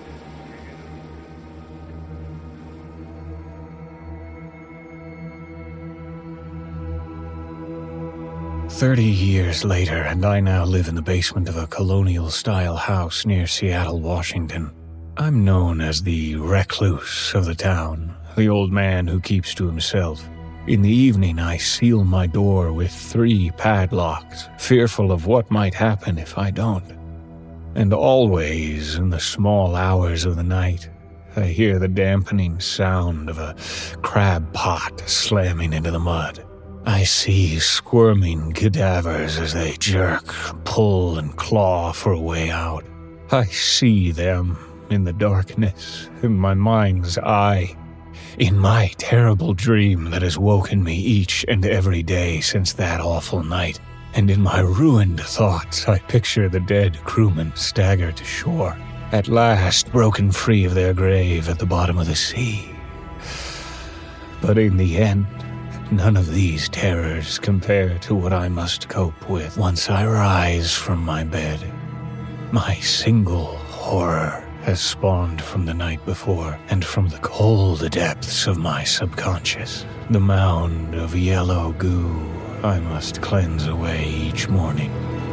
Thirty years later, and I now live in the basement of a colonial-style house near Seattle, Washington. I'm known as the recluse of the town, the old man who keeps to himself. In the evening, I seal my door with three padlocks, fearful of what might happen if I don't. And always, in the small hours of the night, I hear the dampening sound of a crab pot slamming into the mud. I see squirming cadavers as they jerk, pull, and claw for a way out. I see them in the darkness, in my mind's eye, in my terrible dream that has woken me each and every day since that awful night. And in my ruined thoughts, I picture the dead crewmen stagger to shore, at last broken free of their grave at the bottom of the sea. But in the end, None of these terrors compare to what I must cope with once I rise from my bed. My single horror has spawned from the night before and from the cold depths of my subconscious. The mound of yellow goo I must cleanse away each morning.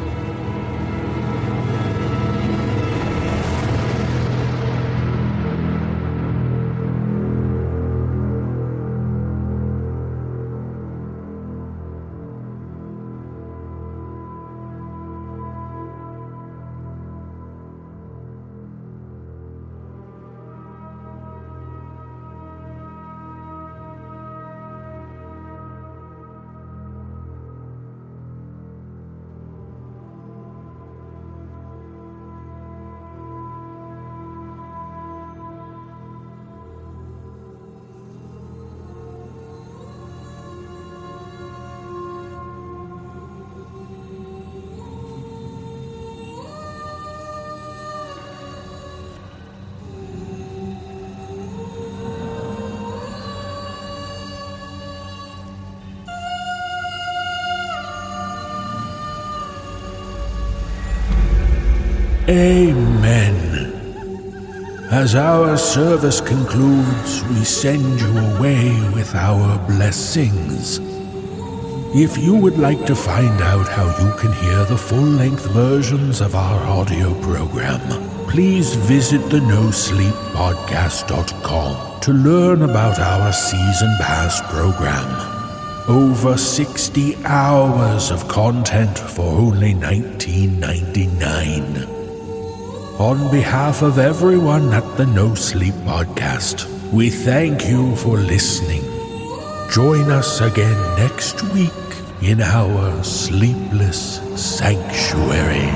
Amen. As our service concludes, we send you away with our blessings. If you would like to find out how you can hear the full-length versions of our audio program, please visit the no sleep podcast dot com to learn about our Season Pass program. Over sixty hours of content for only nineteen ninety-nine. On behalf of everyone at the No Sleep Podcast, we thank you for listening. Join us again next week in our Sleepless Sanctuary.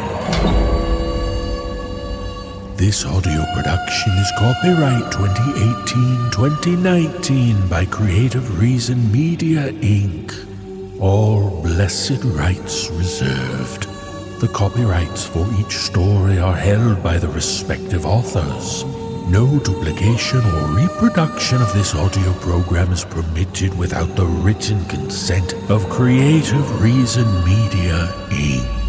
This audio production is copyright twenty eighteen twenty nineteen by Creative Reason Media, Incorporated. All blessed rights reserved. The copyrights for each story are held by the respective authors. No duplication or reproduction of this audio program is permitted without the written consent of Creative Reason Media, Incorporated.